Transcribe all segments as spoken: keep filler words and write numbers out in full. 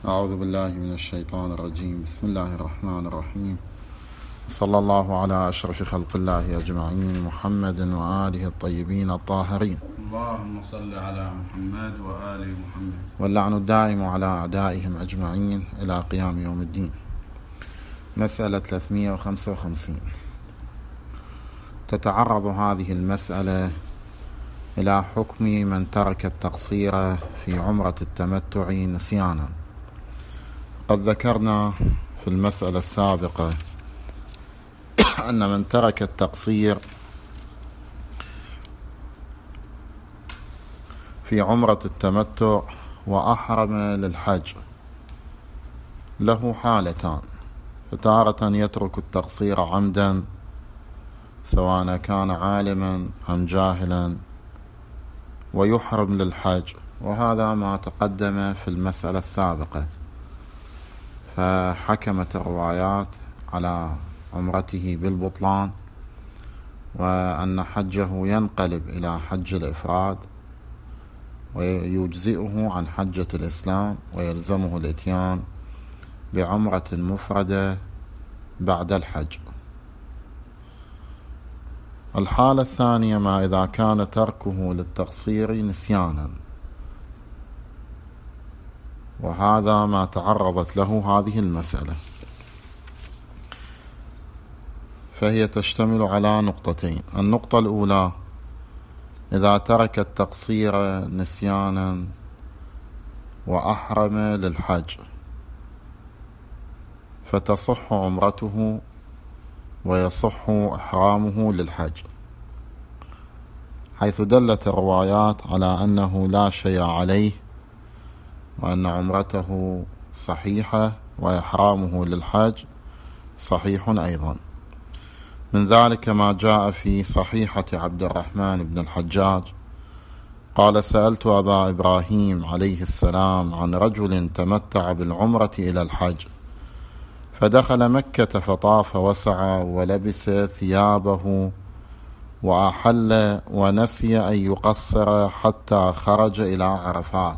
أعوذ بالله من الشيطان الرجيم. بسم الله الرحمن الرحيم. صلى الله على أشرف خلق الله أجمعين، محمد وآله الطيبين الطاهرين. اللهم صل على محمد وآل محمد. واللعن الدائم على أعدائهم أجمعين إلى قيام يوم الدين. مسألة ثلاثمئة وخمسة وخمسين. تتعرض هذه المسألة إلى حكم من ترك التقصير في عمرة التمتع نسيانا. قد ذكرنا في المسألة السابقة أن من ترك التقصير في عمرة التمتع وأحرم للحج له حالتان، فتارة يترك التقصير عمدا سواء كان عالما أم جاهلا ويحرم للحج، وهذا ما تقدم في المسألة السابقة. فحكمت الروايات على عمرته بالبطلان، وأن حجه ينقلب إلى حج الإفراد ويجزئه عن حجة الإسلام، ويلزمه الإتيان بعمرة مفردة بعد الحج. الحالة الثانية ما إذا كان تركه للتقصير نسيانا، وهذا ما تعرضت له هذه المسألة، فهي تشتمل على نقطتين. النقطة الأولى: إذا ترك التقصير نسيانا وأحرم للحج فتصح عمرته ويصح إحرامه للحج، حيث دلت الروايات على أنه لا شيء عليه، وأن عمرته صحيحة وإحرامه للحج صحيح أيضا. من ذلك ما جاء في صحيحة عبد الرحمن بن الحجاج قال: سألت أبا إبراهيم عليه السلام عن رجل تمتع بالعمرة إلى الحج، فدخل مكة فطاف وسعى ولبس ثيابه وأحل، ونسي أن يقصر حتى خرج إلى عرفات،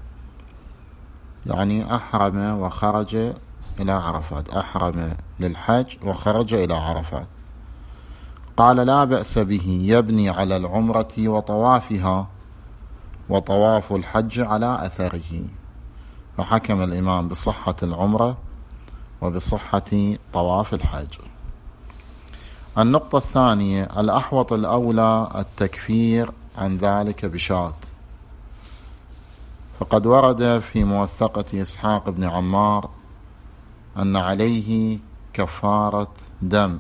يعني أحرم وخرج إلى عرفات، أحرم للحج وخرج إلى عرفات. قال: لا بأس به، يبني على العمرة وطوافها، وطواف الحج على أثره. فحكم الإمام بصحة العمرة وبصحة طواف الحج. النقطة الثانية: الأحوط الأولى التكفير عن ذلك بشاة، فقد ورد في موثقة إسحاق بن عمار أن عليه كفارة دم،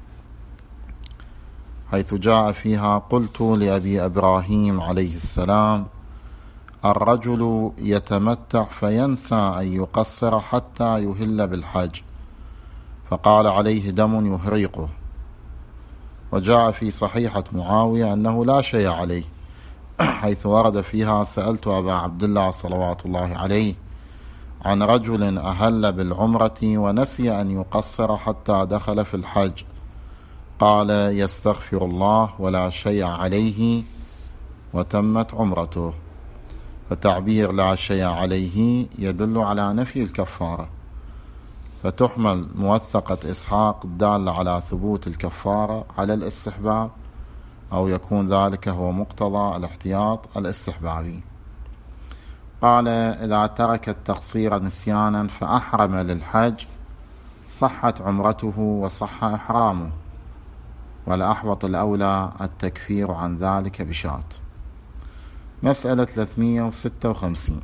حيث جاء فيها: قلت لأبي إبراهيم عليه السلام: الرجل يتمتع فينسى أن يقصر حتى يهل بالحج، فقال: عليه دم يهريقه. وجاء في صحيحة معاوية أنه لا شيء عليه، حيث ورد فيها: سألت أبا عبد الله صلوات الله عليه عن رجل أهل بالعمرة ونسي أن يقصر حتى دخل في الحج، قال: يستغفر الله ولا شيء عليه، وتمت عمرته. فتعبير لا شيء عليه يدل على نفي الكفارة، فتحمل موثقة إسحاق الدالة على ثبوت الكفارة على الاستحباب، أو يكون ذلك هو مقتضى الاحتياط الاستحبابي. قال: إذا ترك التقصير نسيانا فأحرم للحج صحت عمرته وصح إحرامه، والأحوط الأولى التكفير عن ذلك بشاة. مسألة ثلاثمئة وستة وخمسين.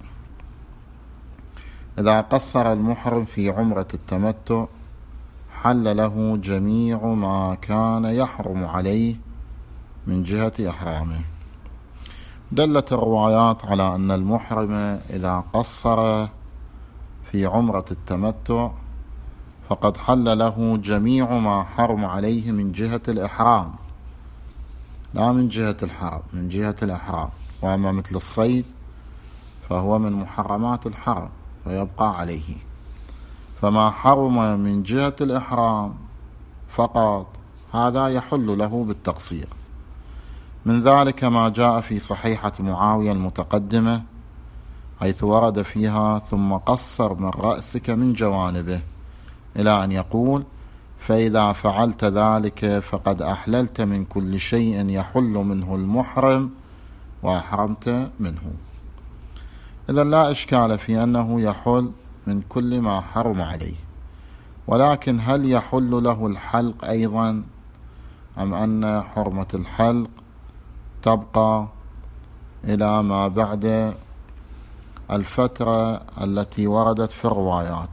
إذا قصر المحرم في عمرة التمتع حل له جميع ما كان يحرم عليه من جهة إحرامه. دلت الروايات على أن المحرم إذا قصر في عمرة التمتع فقد حل له جميع ما حرم عليه من جهة الإحرام، لا من جهة الحرم، من جهة الإحرام. وأما مثل الصيد فهو من محرمات الحرم فيبقى عليه، فما حرم من جهة الإحرام فقط هذا يحل له بالتقصير. من ذلك ما جاء في صحيحة معاوية المتقدمة حيث ورد فيها ثم قصر من رأسك من جوانبه، إلى أن يقول فإذا فعلت ذلك فقد أحللت من كل شيء يحل منه المحرم وأحرمت منه. إذا لا إشكال في أنه يحل من كل ما حرم عليه، ولكن هل يحل له الحلق أيضا، أم أن حرمة الحلق تبقى إلى ما بعد الفترة التي وردت في الروايات؟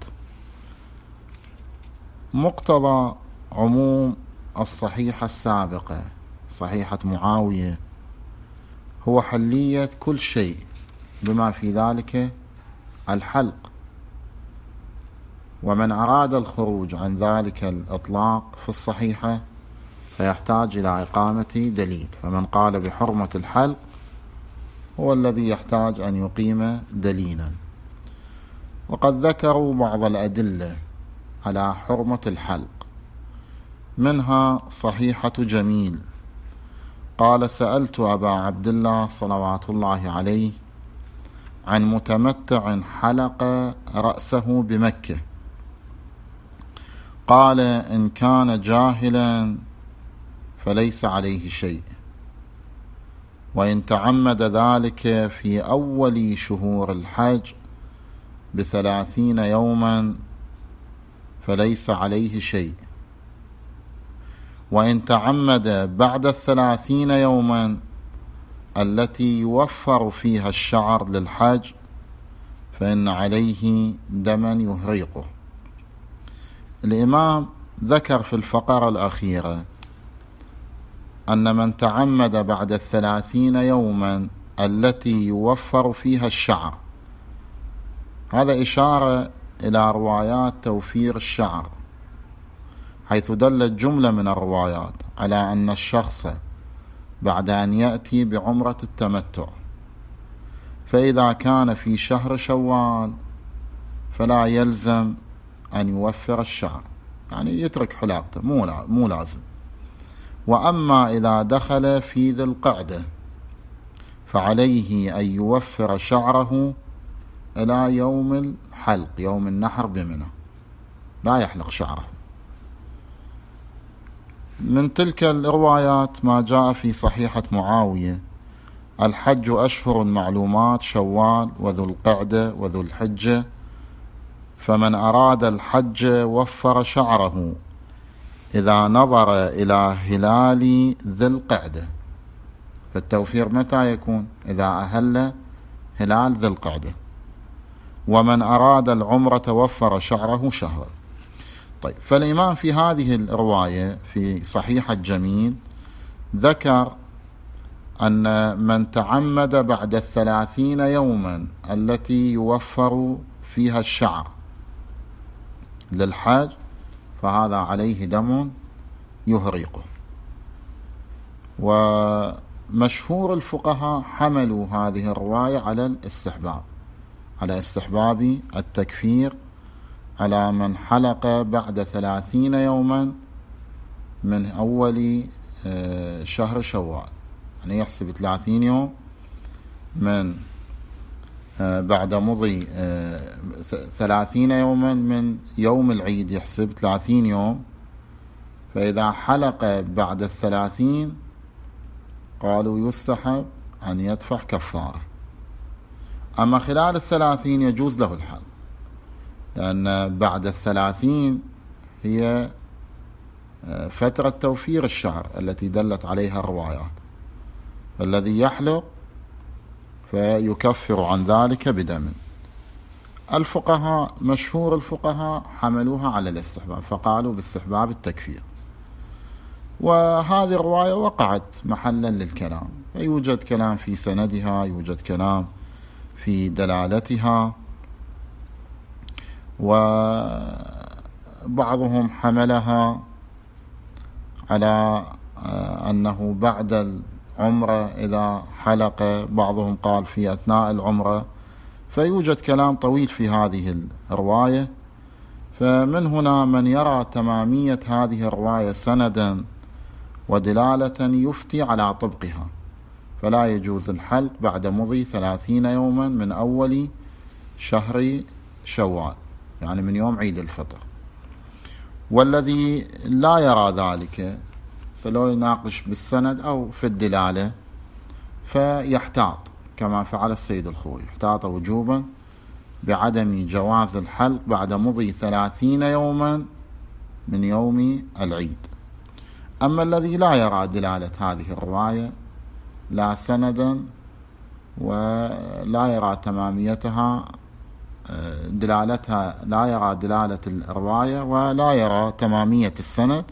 مقتضى عموم الصحيحة السابقة، صحيحة معاوية، هو حلية كل شيء بما في ذلك الحلق، ومن أراد الخروج عن ذلك الإطلاق في الصحيحة فيحتاج إلى إقامة دليل، فمن قال بحرمة الحلق هو الذي يحتاج أن يقيم دليلا. وقد ذكروا بعض الأدلة على حرمة الحلق، منها صحيحة جميل قال سألت أبا عبد الله صلوات الله عليه عن متمتع حلق رأسه بمكة، قال إن كان جاهلا فليس عليه شيء، وإن تعمد ذلك في أول شهور الحج بثلاثين يوما فليس عليه شيء، وإن تعمد بعد الثلاثين يوما التي يوفر فيها الشعر للحج فإن عليه دما يهريقه. الإمام ذكر في الفقرة الأخيرة أن من تعمد بعد الثلاثين يوما التي يوفر فيها الشعر، هذا إشارة إلى روايات توفير الشعر، حيث دلت جملة من الروايات على أن الشخص بعد أن يأتي بعمرة التمتع فإذا كان في شهر شوال فلا يلزم أن يوفر الشعر، يعني يترك حلاقته، مو لازم. وأما إذا دخل في ذي القعدة فعليه أن يوفر شعره إلى يوم الحلق، يوم النحر بمنى، لا يحلق شعره. من تلك الروايات ما جاء في صحيحة معاوية الحج أشهر معلومات شوال وذو القعدة وذو الحجة، فمن أراد الحج وفر شعره إذا نظر إلى هلال ذي القعدة. فالتوفير متى يكون؟ إذا أهل هلال ذي القعدة. ومن أراد العمرة وفر شعره شهرا. طيب، فالإمام في هذه الرواية في صحيحة جميل ذكر أن من تعمد بعد الثلاثين يوما التي يوفر فيها الشعر للحاج فهذا عليه دم يهريقه. ومشهور الفقهاء حملوا هذه الرواية على الاستحباب، على استحباب التكفير على من حلق بعد ثلاثين يوما من أول شهر شوال، يعني يحسب ثلاثين يوم من بعد مضي ثلاثين يوما من يوم العيد، يحسب ثلاثين يوم، فإذا حلق بعد الثلاثين قالوا يستحب أن يدفع كفارة. أما خلال الثلاثين يجوز له الحلق، لأن بعد الثلاثين هي فترة توفير الشعر التي دلت عليها الروايات، الذي يحلق فيكفر عن ذلك بدم. الفقهاء مشهور الفقهاء حملوها على الاستحباب، فقالوا باستحباب التكفير. وهذه الرواية وقعت محلا للكلام، يوجد كلام في سندها، يوجد كلام في دلالتها، وبعضهم حملها على أنه بعد العمرة إذا حلق، بعضهم قال في أثناء العمرة، فيوجد كلام طويل في هذه الرواية. فمن هنا من يرى تمامية هذه الرواية سندا ودلالة يفتي على طبقها، فلا يجوز الحلق بعد مضي ثلاثين يوما من أول شهر شوال، يعني من يوم عيد الفطر. والذي لا يرى ذلك سلو يناقش بالسند أو في الدلالة فيحتاط كما فعل السيد الخوي، احتاط وجوبا بعدم جواز الحلق بعد مضي ثلاثين يوما من يوم العيد. أما الذي لا يرى دلالة هذه الرواية لا سندا ولا يرى تماميتها دلالتها، لا يرى دلالة الرواية ولا يرى تمامية السند،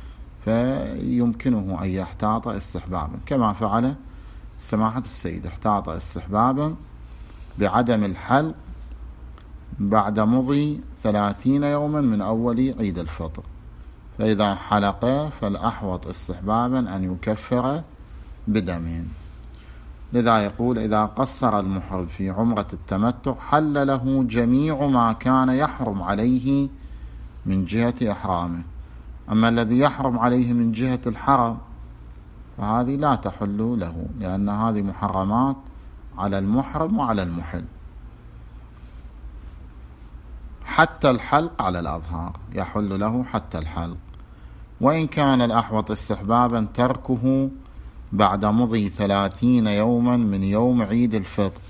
فيمكنه أن يحتاط استحبابا كما فعل سماحة السيد، احتاط استحبابا بعدم الحلق بعد مضي ثلاثين يوما من أول عيد الفطر، فإذا حلق فالأحوط استحبابا أن يكفر بدمين. لذا يقول: إذا قصر المحرم في عمرة التمتع حل له جميع ما كان يحرم عليه من جهة إحرامه. أما الذي يحرم عليه من جهة الحرم فهذه لا تحل له، لأن هذه محرمات على المحرم وعلى المحل. حتى الحلق على الأظهار يحل له حتى الحلق، وإن كان الأحوط استحبابا تركه بعد مضي ثلاثين يوما من يوم عيد الفطر.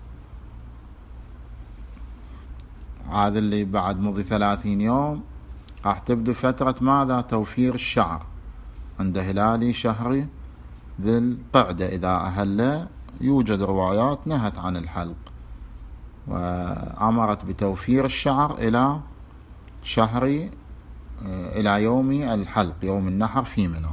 هذا اللي بعد مضي ثلاثين يوم راح تبدو فترة ماذا؟ توفير الشعر عند هلال شهر ذي القعدة. إذا أهل يوجد روايات نهت عن الحلق وأمرت بتوفير الشعر إلى شهر إلى يوم الحلق، يوم النحر في منى.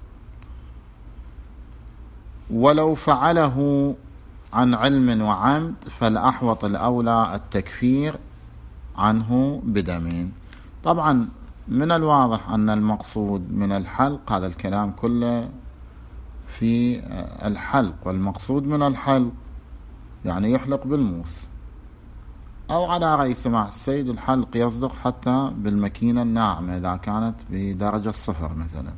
ولو فعله عن علم وعمد فالأحوط الأولى التكفير عنه بدمين. طبعا من الواضح أن المقصود من الحلق، هذا الكلام كله في الحلق، والمقصود من الحلق يعني يحلق بالموس، أو على رأي سماحة السيد الحلق يصدق حتى بالمكينة الناعمة إذا كانت بدرجة صفر مثلا.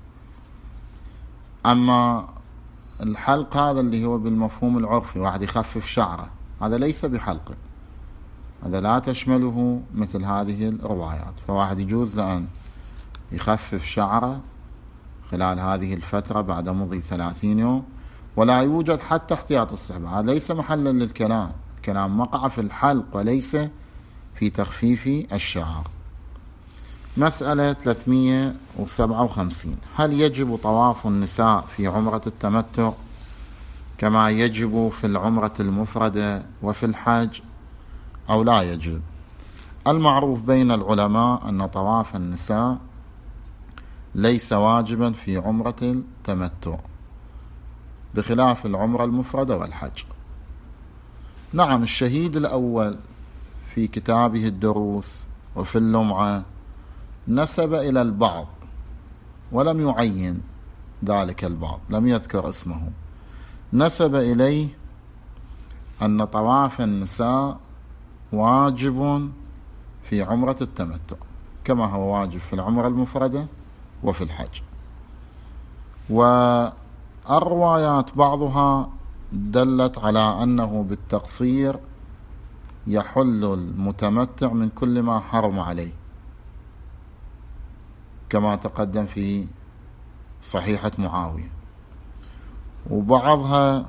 أما الحلق هذا اللي هو بالمفهوم العرفي، واحد يخفف شعره، هذا ليس بحلق، هذا لا تشمله مثل هذه الروايات. فواحد يجوز لأن يخفف شعره خلال هذه الفترة بعد مضي ثلاثين يوم، ولا يوجد حتى احتياط الصحبة. هذا ليس محلا للكلام، الكلام وقع في الحلق وليس في تخفيف الشعر. مسألة ثلاثمئة وسبعة وخمسين: هل يجب طواف النساء في عمرة التمتع كما يجب في العمرة المفردة وفي الحج أو لا يجب؟ المعروف بين العلماء أن طواف النساء ليس واجبا في عمرة التمتع بخلاف العمرة المفردة والحج. نعم، الشهيد الأول في كتابه الدروس وفي اللمعة نسب إلى البعض ولم يعين ذلك البعض، لم يذكر اسمه، نسب إليه أن طواف النساء واجب في عمرة التمتع كما هو واجب في العمرة المفردة وفي الحج. والروايات بعضها دلت على أنه بالتقصير يحل المتمتع من كل ما حرم عليه كما تقدم في صحيحة معاوية، وبعضها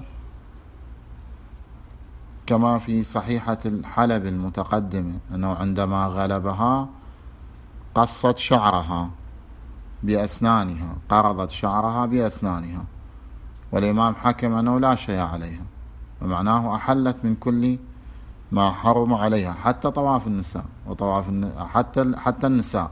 كما في صحيحة الحلب المتقدمة أنه عندما غلبها قصت شعرها بأسنانها، قرضت شعرها بأسنانها، والإمام حكم أنه لا شيء عليها، ومعناه أحلت من كل ما حرم عليها حتى طواف النساء وطواف حتى حتى النساء،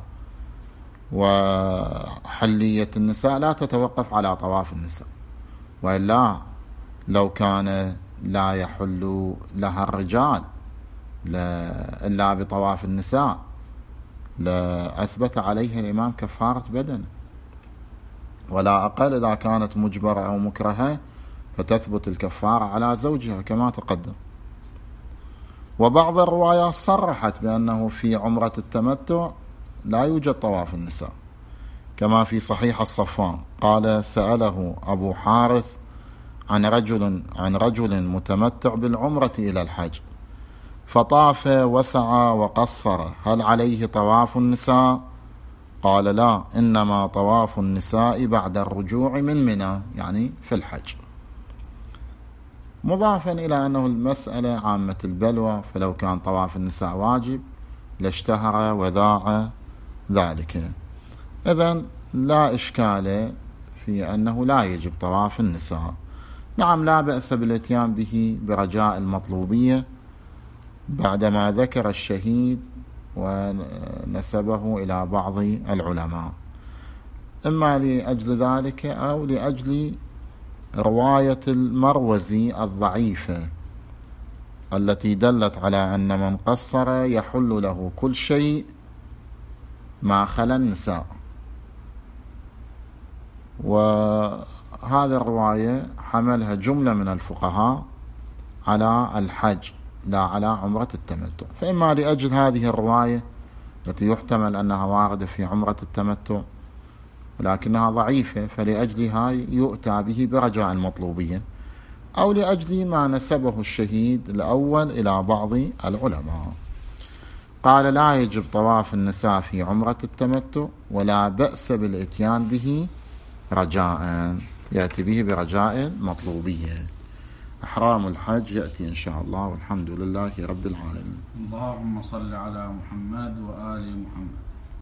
وحلية النساء لا تتوقف على طواف النساء، وإلا لو كان لا يحل لها الرجال إلا بطواف النساء لأثبت عليها الإمام كفارة بدن، ولا أقل إذا كانت مجبرة أو مكرهة فتثبت الكفارة على زوجها كما تقدم. وبعض الروايات صرحت بأنه في عمرة التمتع لا يوجد طواف النساء كما في صحيح الصفان قال: سأله أبو حارث عن رجل عن رجل متمتع بالعمرة إلى الحج فطاف وسعى وقصر، هل عليه طواف النساء؟ قال لا، إنما طواف النساء بعد الرجوع من منى، يعني في الحج. مضافا إلى أنه المسألة عامة البلوى، فلو كان طواف النساء واجب لاشتهر وذاع ذلك. إذن لا إشكال في أنه لا يجب طواف النساء. نعم، لا بأس بالاتيان به برجاء المطلوبية بعدما ذكر الشهيد ونسبه إلى بعض العلماء، إما لأجل ذلك أو لأجل رواية المروزي الضعيفة التي دلت على أن من قصر يحل له كل شيء ما خلا النساء. وهذه الرواية حملها جملة من الفقهاء على الحج لا على عمرة التمتع، فإما لأجل هذه الرواية التي يحتمل أنها واردة في عمرة التمتع ولكنها ضعيفة فلأجلها يؤتى به برجاء المطلوبية، أو لأجل ما نسبه الشهيد الأول إلى بعض العلماء. قال لا يجب طواف النساء في عمرة التمتع ولا بأس بالإتيان به رجاء، يأتي به برجاء المطلوبية. أحرام الحج يأتي إن شاء الله، والحمد لله رب العالمين. اللهم صل على محمد وآل محمد.